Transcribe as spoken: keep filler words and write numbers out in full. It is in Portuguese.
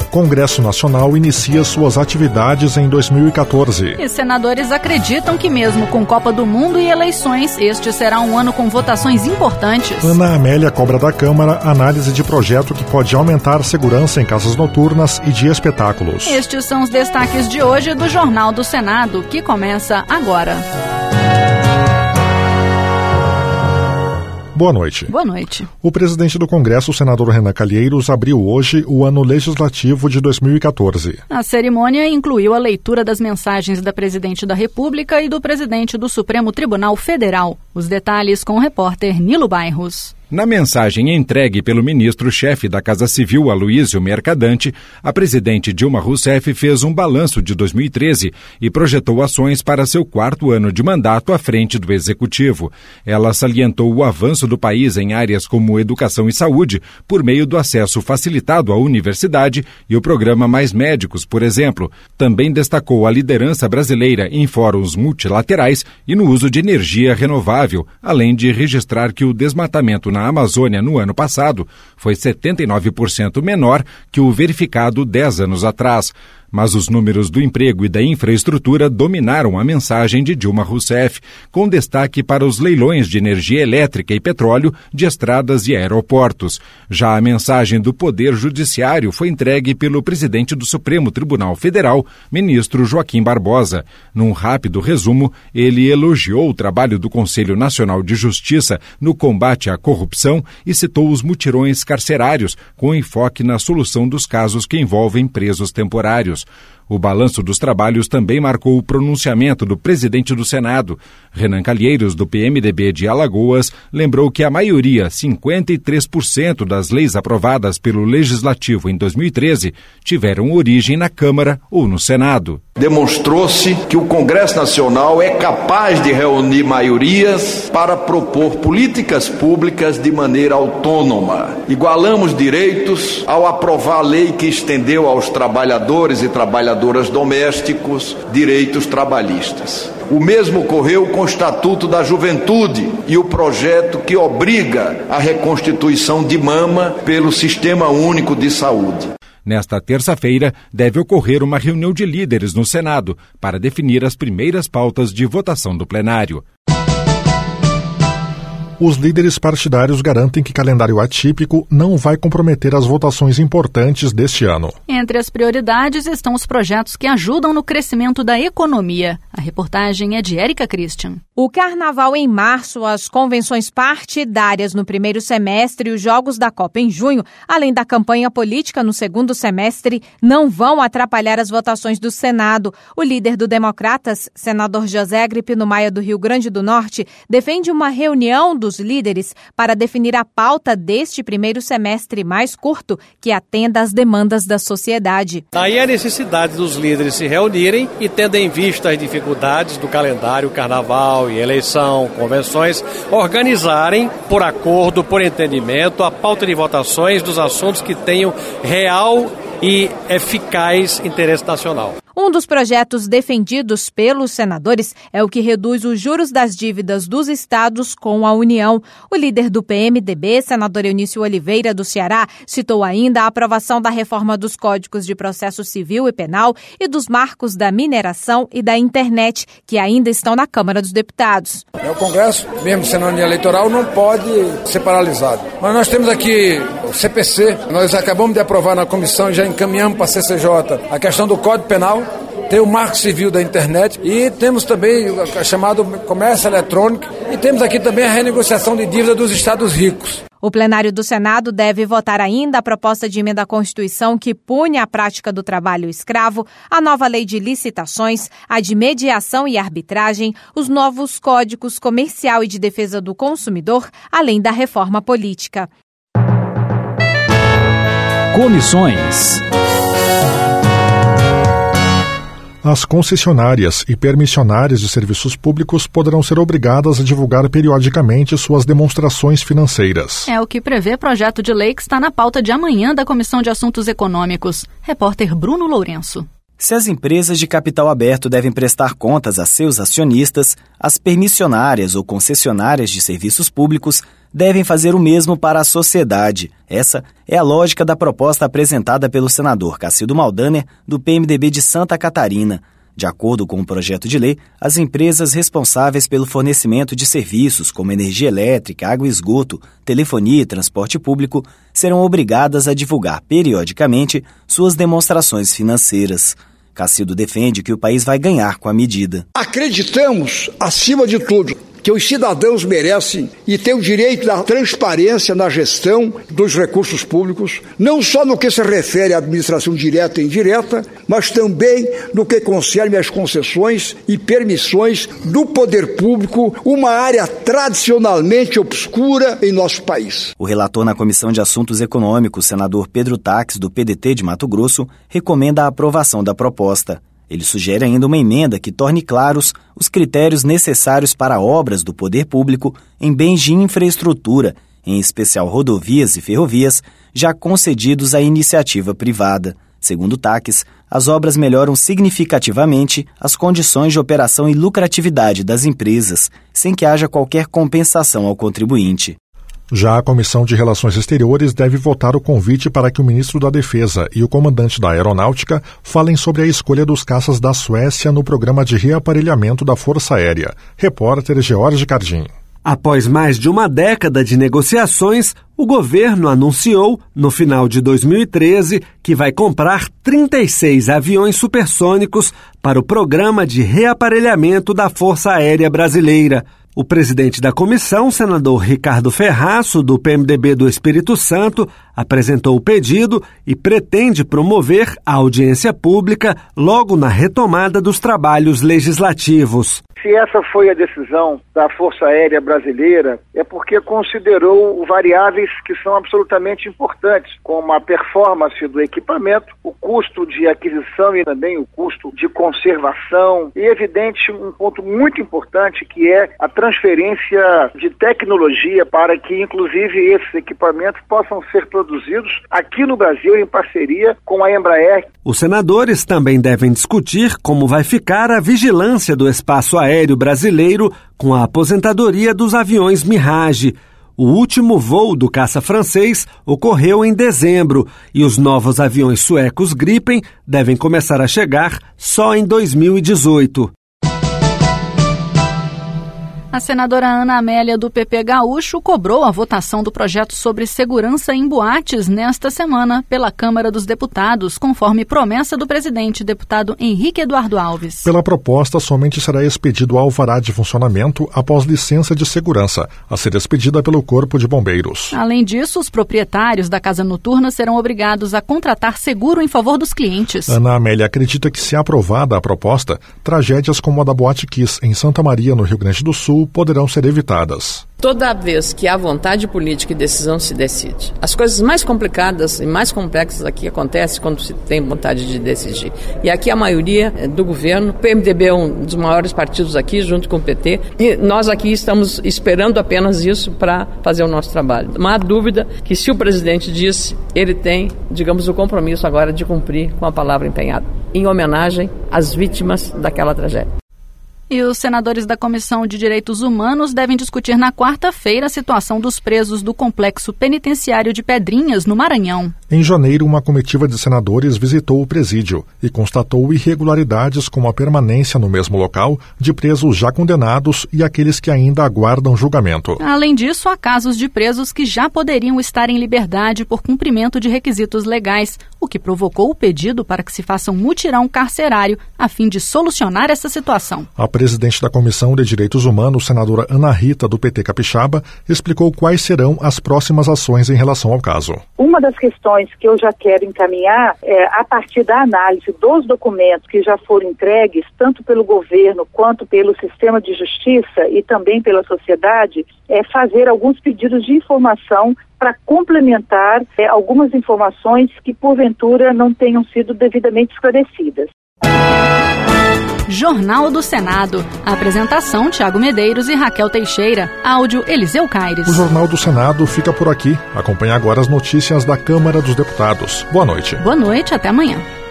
Congresso Nacional inicia suas atividades em dois mil e quatorze. E senadores acreditam que mesmo com Copa do Mundo e eleições, este será um ano com votações importantes. Ana Amélia cobra da Câmara análise de projeto que pode aumentar segurança em casas noturnas e de espetáculos. Estes são os destaques de hoje do Jornal do Senado, que começa agora. Boa noite. Boa noite. O presidente do Congresso, o senador Renan Calheiros, abriu hoje o ano legislativo de dois mil e quatorze. A cerimônia incluiu a leitura das mensagens da presidente da República e do presidente do Supremo Tribunal Federal. Os detalhes com o repórter Nilo Bairros. Na mensagem entregue pelo ministro-chefe da Casa Civil, Aloysio Mercadante, a presidente Dilma Rousseff fez um balanço de dois mil e treze e projetou ações para seu quarto ano de mandato à frente do Executivo. Ela salientou o avanço do país em áreas como educação e saúde, por meio do acesso facilitado à universidade e o programa Mais Médicos, por exemplo. Também destacou a liderança brasileira em fóruns multilaterais e no uso de energia renovável, além de registrar que o desmatamento na Amazônia no ano passado foi setenta e nove por cento menor que o verificado dez anos atrás. Mas os números do emprego e da infraestrutura dominaram a mensagem de Dilma Rousseff, com destaque para os leilões de energia elétrica e petróleo de estradas e aeroportos. Já a mensagem do Poder Judiciário foi entregue pelo presidente do Supremo Tribunal Federal, ministro Joaquim Barbosa. Num rápido resumo, ele elogiou o trabalho do Conselho Nacional de Justiça no combate à corrupção e citou os mutirões carcerários, com enfoque na solução dos casos que envolvem presos temporários. O balanço dos trabalhos também marcou o pronunciamento do presidente do Senado. Renan Calheiros, do P M D B de Alagoas, lembrou que a maioria, cinquenta e três por cento das leis aprovadas pelo Legislativo em dois mil e treze, tiveram origem na Câmara ou no Senado. Demonstrou-se que o Congresso Nacional é capaz de reunir maiorias para propor políticas públicas de maneira autônoma. Igualamos direitos ao aprovar a lei que estendeu aos trabalhadores e trabalhadoras domésticos direitos trabalhistas. O mesmo ocorreu com o Estatuto da Juventude e o projeto que obriga a reconstituição de mama pelo Sistema Único de Saúde. Nesta terça-feira, deve ocorrer uma reunião de líderes no Senado para definir as primeiras pautas de votação do plenário. Os líderes partidários garantem que calendário atípico não vai comprometer as votações importantes deste ano. Entre as prioridades estão os projetos que ajudam no crescimento da economia. A reportagem é de Érica Christian. O Carnaval em março, as convenções partidárias no primeiro semestre e os Jogos da Copa em junho, além da campanha política no segundo semestre, não vão atrapalhar as votações do Senado. O líder do Democratas, senador José Agripino Maia do Rio Grande do Norte, defende uma reunião do dos líderes para definir a pauta deste primeiro semestre mais curto que atenda às demandas da sociedade. Aí a necessidade dos líderes se reunirem e, tendo em vista as dificuldades do calendário, carnaval e eleição, convenções, organizarem por acordo, por entendimento, a pauta de votações dos assuntos que tenham real e eficaz interesse nacional. Um dos projetos defendidos pelos senadores é o que reduz os juros das dívidas dos estados com a União. O líder do P M D B, senador Eunício Oliveira, do Ceará, citou ainda a aprovação da reforma dos Códigos de Processo Civil e Penal e dos marcos da mineração e da internet, que ainda estão na Câmara dos Deputados. O Congresso, mesmo sendo ano eleitoral, não pode ser paralisado. Mas nós temos aqui o C P C, nós acabamos de aprovar na comissão e já encaminhamos para a C C J a questão do Código Penal, tem o Marco Civil da internet e temos também o chamado comércio eletrônico e temos aqui também a renegociação de dívida dos estados ricos. O plenário do Senado deve votar ainda a proposta de emenda à Constituição que pune a prática do trabalho escravo, a nova lei de licitações, a de mediação e arbitragem, os novos códigos comercial e de defesa do consumidor, além da reforma política. Comissões. As concessionárias e permissionárias de serviços públicos poderão ser obrigadas a divulgar periodicamente suas demonstrações financeiras. É o que prevê projeto de lei que está na pauta de amanhã da Comissão de Assuntos Econômicos. Repórter Bruno Lourenço. Se as empresas de capital aberto devem prestar contas a seus acionistas, as permissionárias ou concessionárias de serviços públicos devem fazer o mesmo para a sociedade. Essa é a lógica da proposta apresentada pelo senador Cacildo Maldaner, do P M D B de Santa Catarina. De acordo com o projeto de lei, as empresas responsáveis pelo fornecimento de serviços como energia elétrica, água e esgoto, telefonia e transporte público serão obrigadas a divulgar periodicamente suas demonstrações financeiras. Cacildo defende que o país vai ganhar com a medida. Acreditamos, acima de tudo, que os cidadãos merecem e têm o direito da transparência na gestão dos recursos públicos, não só no que se refere à administração direta e indireta, mas também no que concerne às concessões e permissões do poder público, uma área tradicionalmente obscura em nosso país. O relator na Comissão de Assuntos Econômicos, senador Pedro Taques, do P D T de Mato Grosso, recomenda a aprovação da proposta. Ele sugere ainda uma emenda que torne claros os critérios necessários para obras do poder público em bens de infraestrutura, em especial rodovias e ferrovias, já concedidos à iniciativa privada. Segundo Taques, as obras melhoram significativamente as condições de operação e lucratividade das empresas, sem que haja qualquer compensação ao contribuinte. Já a Comissão de Relações Exteriores deve votar o convite para que o ministro da Defesa e o comandante da Aeronáutica falem sobre a escolha dos caças da Suécia no programa de reaparelhamento da Força Aérea. Repórter George Cardim. Após mais de uma década de negociações, o governo anunciou, no final de dois mil e treze, que vai comprar trinta e seis aviões supersônicos para o programa de reaparelhamento da Força Aérea Brasileira. O presidente da comissão, senador Ricardo Ferraço, do P M D B do Espírito Santo, apresentou o pedido e pretende promover a audiência pública logo na retomada dos trabalhos legislativos. Se essa foi a decisão da Força Aérea Brasileira, é porque considerou variáveis que são absolutamente importantes, como a performance do equipamento, o custo de aquisição e também o custo de conservação. E, evidente, um ponto muito importante que é a transferência de tecnologia para que, inclusive, esses equipamentos possam ser produzidos aqui no Brasil em parceria com a Embraer. Os senadores também devem discutir como vai ficar a vigilância do espaço aéreo brasileiro com a aposentadoria dos aviões Mirage. O último voo do caça francês ocorreu em dezembro e os novos aviões suecos Gripen devem começar a chegar só em dois mil e dezoito. A senadora Ana Amélia, do P P Gaúcho, cobrou a votação do projeto sobre segurança em boates nesta semana pela Câmara dos Deputados, conforme promessa do presidente, deputado Henrique Eduardo Alves. Pela proposta, somente será expedido alvará de funcionamento após licença de segurança, a ser expedida pelo Corpo de Bombeiros. Além disso, os proprietários da casa noturna serão obrigados a contratar seguro em favor dos clientes. Ana Amélia acredita que, se aprovada a proposta, tragédias como a da Boate Kiss, em Santa Maria, no Rio Grande do Sul, poderão ser evitadas. Toda vez que há vontade política e decisão se decide. As coisas mais complicadas e mais complexas aqui acontecem quando se tem vontade de decidir. E aqui a maioria é do governo. O P M D B é um dos maiores partidos aqui, junto com o P T. E nós aqui estamos esperando apenas isso para fazer o nosso trabalho. Não há dúvida que, se o presidente disse, ele tem, digamos, o compromisso agora de cumprir com a palavra empenhada, em homenagem às vítimas daquela tragédia. E os senadores da Comissão de Direitos Humanos devem discutir na quarta-feira a situação dos presos do Complexo Penitenciário de Pedrinhas, no Maranhão. Em janeiro, uma comitiva de senadores visitou o presídio e constatou irregularidades como a permanência no mesmo local de presos já condenados e aqueles que ainda aguardam julgamento. Além disso, há casos de presos que já poderiam estar em liberdade por cumprimento de requisitos legais, o que provocou o pedido para que se faça um mutirão carcerário a fim de solucionar essa situação. A presidente da Comissão de Direitos Humanos, senadora Ana Rita, do P T Capixaba, explicou quais serão as próximas ações em relação ao caso. Uma das questões que eu já quero encaminhar é, a partir da análise dos documentos que já foram entregues, tanto pelo governo quanto pelo sistema de justiça e também pela sociedade, é fazer alguns pedidos de informação para complementar é, algumas informações que, porventura, não tenham sido devidamente esclarecidas. Jornal do Senado. A apresentação, Tiago Medeiros e Raquel Teixeira. Áudio, Eliseu Caires. O Jornal do Senado fica por aqui. Acompanhe agora as notícias da Câmara dos Deputados. Boa noite. Boa noite, até amanhã.